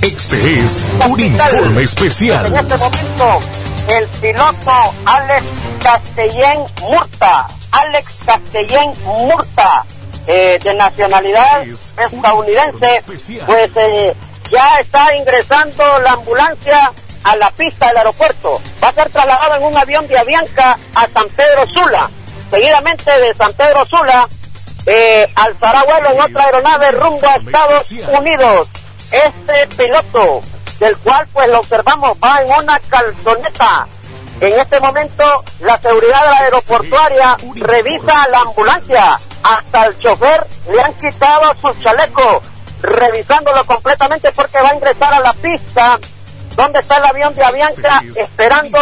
Este es un informe especial. En este momento, el piloto Alex Castellén Murta, de nacionalidad estadounidense, pues ya está ingresando la ambulancia a la pista del aeropuerto. Va a ser trasladado en un avión de Avianca a San Pedro Sula. Seguidamente de San Pedro Sula, alzará vuelo en otra aeronave rumbo a Estados Unidos. Este piloto, del cual pues lo observamos, va en una calzoneta. En este momento la seguridad aeroportuaria revisa la ambulancia. Hasta el chofer le han quitado su chaleco, revisándolo completamente porque va a ingresar a la pista donde está el avión de Avianca, esperando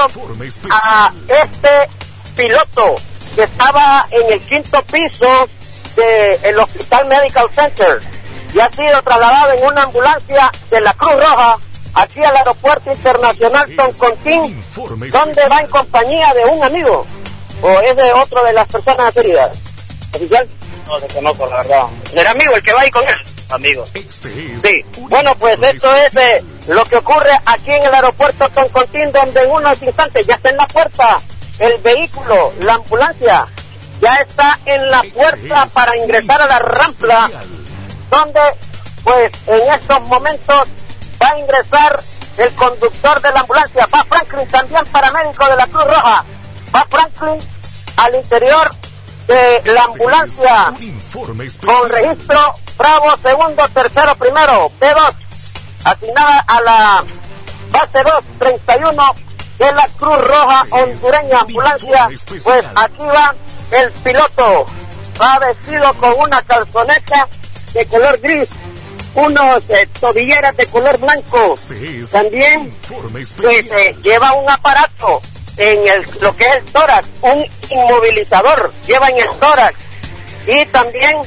a este piloto que estaba en el 5º piso del Hospital Medical Center y ha sido trasladado en una ambulancia de la Cruz Roja aquí al Aeropuerto Internacional Toncontín, donde va en compañía de un amigo, o es de otro de las personas heridas. ¿Oficial? No, desconozco, la verdad. ¿Era amigo el que va ahí con él? Amigo. Sí. Bueno, pues esto es lo que ocurre aquí en el Aeropuerto Toncontín, donde en unos instantes ya está en la puerta el vehículo, la ambulancia, ya está en la puerta para ingresar a la rampla, donde pues en estos momentos va a ingresar el conductor de la ambulancia. Va Franklin, también paramédico de la Cruz Roja. Va Franklin al interior de la ambulancia con registro Bravo, segundo, tercero, primero, B2, asignada a la base 231 de la Cruz Roja hondureña ambulancia. Pues aquí va el piloto, va vestido con una calzoneta de color gris, unos tobilleras de color blanco. También pues, lleva un aparato en lo que es el tórax, un inmovilizador lleva en el tórax, y también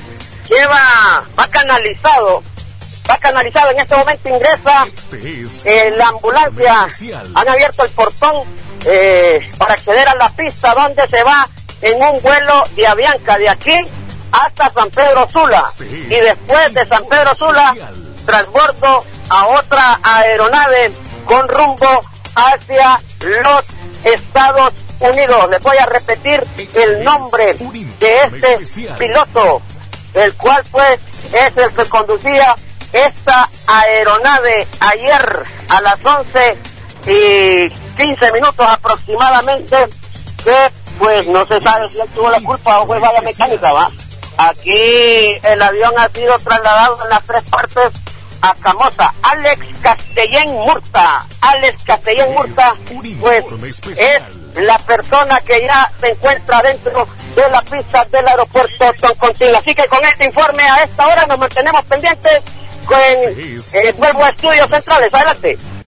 va canalizado, en este momento ingresa la ambulancia. Han abierto el portón para acceder a la pista, donde se va en un vuelo de Avianca de aquí hasta San Pedro Sula, y después de San Pedro Sula transbordo a otra aeronave con rumbo hacia los Estados Unidos. Les voy a repetir el nombre de este piloto, el cual pues es el que conducía esta aeronave ayer a las 11:15 aproximadamente, que pues no se sabe si él tuvo la culpa o fue falla mecánica, ¿va? Aquí el avión ha sido trasladado en las 3 partes a Camosa. Alex Castellén Murta, pues es la persona que ya se encuentra dentro de la pista del aeropuerto Toncontín. Así que con este informe a esta hora nos mantenemos pendientes con el nuevo Estudios Centrales. Adelante.